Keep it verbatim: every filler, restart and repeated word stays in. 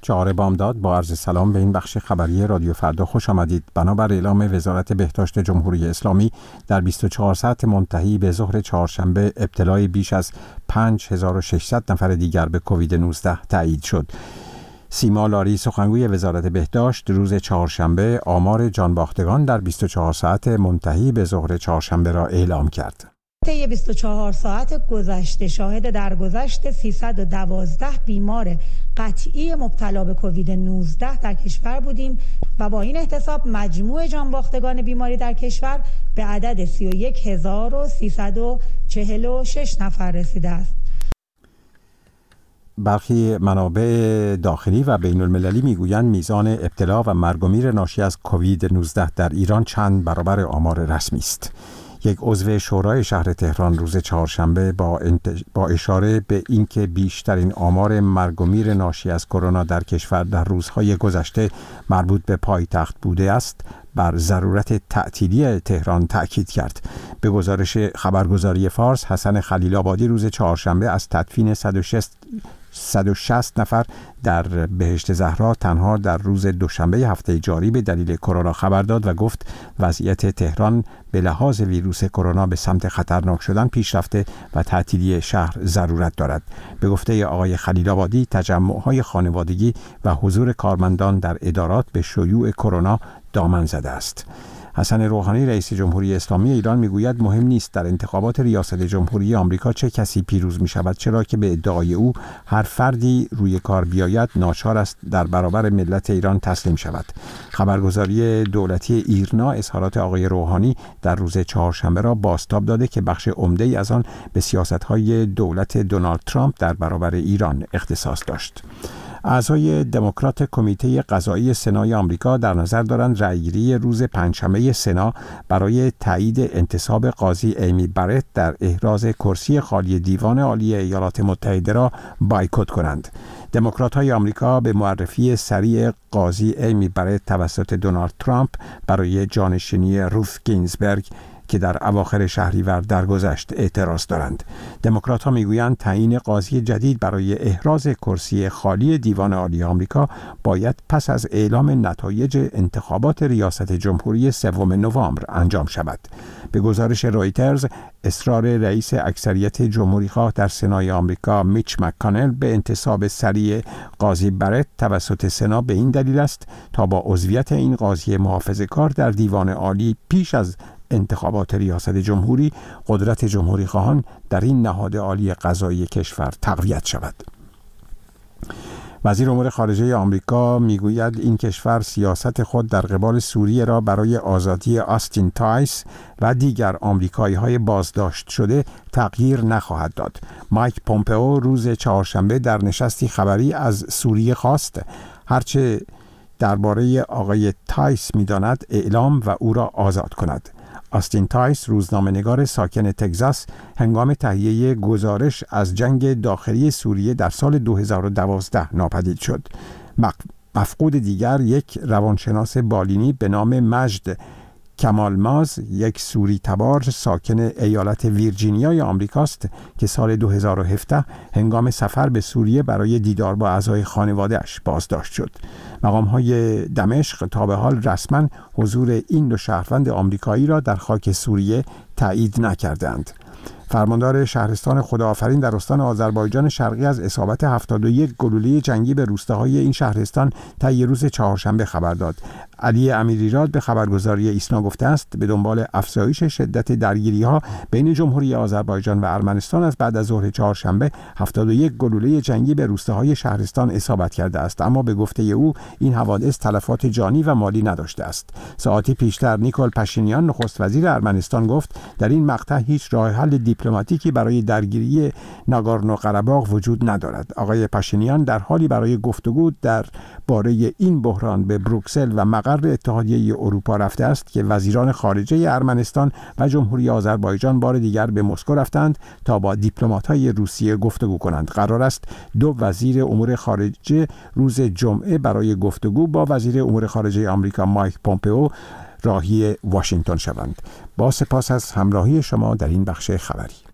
چهار بامداد با عرض سلام به این بخش خبری رادیو فردا خوش آمدید. بنابر اعلام وزارت بهداشت جمهوری اسلامی در بیست و چهار ساعت منتهی به ظهر چهارشنبه ابتلای بیش از پنج هزار و ششصد نفر دیگر به کووید نوزده تایید شد. سیما لاری سخنگوی وزارت بهداشت روز چهارشنبه آمار جانباختگان در بیست و چهار ساعت منتهی به ظهر چهارشنبه را اعلام کرد. طی بیست و چهار ساعت گذشته شاهد درگذشت سیصد و دوازده بیمار قطعی مبتلا به کووید نوزده در کشور بودیم و با این احتساب مجموع جانباختگان بیماری در کشور به عدد سی و یک هزار و سیصد و چهل و شش نفر رسیده است. برخی منابع داخلی و بین المللی میگویند میزان ابتلا و مرگ و میر ناشی از کووید نوزده در ایران چند برابر آمار رسمی است. یک عضو شورای شهر تهران روز چهارشنبه با, انتج... با اشاره به اینکه بیشترین آمار مرگ و میر ناشی از کرونا در کشور در روزهای گذشته مربوط به پایتخت بوده است، بر ضرورت تعطیلی تهران تأکید کرد. به گزارش خبرگزاری فارس، حسن خلیل آبادی روز چهارشنبه از تدفین صد و شصت نفر در بهشت زهرا تنها در روز دوشنبه هفته جاری به دلیل کرونا خبر داد و گفت وضعیت تهران به لحاظ ویروس کرونا به سمت خطرناک شدن پیش رفته و تعطیلی شهر ضرورت دارد. به گفته آقای خلیل آبادی، تجمع‌های خانوادگی و حضور کارمندان در ادارات به شیوع کرونا دامن زده است. حسن روحانی رئیس جمهوری اسلامی ایران میگوید مهم نیست در انتخابات ریاست جمهوری آمریکا چه کسی پیروز می شود، چرا که به ادعای او هر فردی روی کار بیاید ناچار است در برابر ملت ایران تسلیم شود. خبرگزاری دولتی ایرنا اظهارات آقای روحانی در روز چهارشنبه را بازتاب داده که بخش عمده‌ای از آن به سیاست‌های دولت دونالد ترامپ در برابر ایران اختصاص داشت. اعضای دموکرات کمیته قضایی سنای آمریکا در نظر دارند رأیگیری روز پنجشنبه سنا برای تایید انتصاب قاضی ایمی برت در احراز کرسی خالی دیوان عالی ایالات متحده را بایکوت کنند. دموکرات‌های آمریکا به معرفی سریع قاضی ایمی برت توسط دونالد ترامپ برای جانشینی روث گینزبرگ که در اواخر شهریور درگذشت اعتراض دارند. دموکرات‌ها میگویند تعیین قاضی جدید برای احراز کرسی خالی دیوان عالی آمریکا باید پس از اعلام نتایج انتخابات ریاست جمهوری سوم نوامبر انجام شود. به گزارش رویترز، اصرار رئیس اکثریت جمهوری‌خواه در سنای آمریکا میچ مک‌کانل به انتصاب سریع قاضی برت توسط سنا به این دلیل است تا با عضویت این قاضی محافظه‌کار در دیوان عالی پیش از انتخابات ریاست جمهوری قدرت جمهوری خواهان در این نهاد عالی قضایی کشور تقویت شود. وزیر امور خارجه آمریکا میگوید این کشور سیاست خود در قبال سوریه را برای آزادی آستین تایس و دیگر آمریکایی‌های بازداشت شده تغییر نخواهد داد. مایک پومپئو روز چهارشنبه در نشستی خبری از سوریه خواست هرچه درباره آقای تایس می‌داند اعلام و او را آزاد کند. آستین تایس روزنامه‌نگار ساکن تگزاس هنگام تهیه گزارش از جنگ داخلی سوریه در سال دو هزار و دوازده ناپدید شد. مفقود دیگر یک روانشناس بالینی به نام مجد کمالماز، یک سوری تبار ساکن ایالت ویرجینیای آمریکاست که سال دو هزار و هفده هنگام سفر به سوریه برای دیدار با اعضای خانواده‌اش بازداشت شد. مقام‌های دمشق تا به حال رسما حضور این دو شهروند آمریکایی را در خاک سوریه تایید نکردند. فرماندار شهرستان خداآفرین در استان آذربایجان شرقی از اصابت هفتاد و یک گلوله جنگی به روستاهای این شهرستان طی روز چهارشنبه خبر داد. علی امیریراد به خبرگزاری ایسنا گفته است به دنبال افزایش شدت درگیری‌ها بین جمهوری آذربایجان و ارمنستان از بعد از ظهر چهارشنبه هفتاد و یک گلوله جنگی به روستاهای شهرستان اصابت کرده است، اما به گفته او این حوادث تلفات جانی و مالی نداشته است. ساعتی پیشتر نیکول پاشینیان نخست وزیر ارمنستان گفت در این مقطع هیچ راه حل دیپلماتیکی برای درگیری ناگورنو قره‌باغ وجود ندارد. آقای پاشینیان در حالی برای گفتگو در باره این بحران به بروکسل و مقر اتحادیه اروپا رفته است که وزیران خارجه ارمنستان و جمهوری آذربایجان بار دیگر به مسکو رفتند تا با دیپلمات‌های روسیه گفتگو کنند. قرار است دو وزیر امور خارجه روز جمعه برای گفتگو با وزیر امور خارجه آمریکا مایک پومپئو راهی واشنگتن شوند. با سپاس از همراهی شما در این بخش خبری.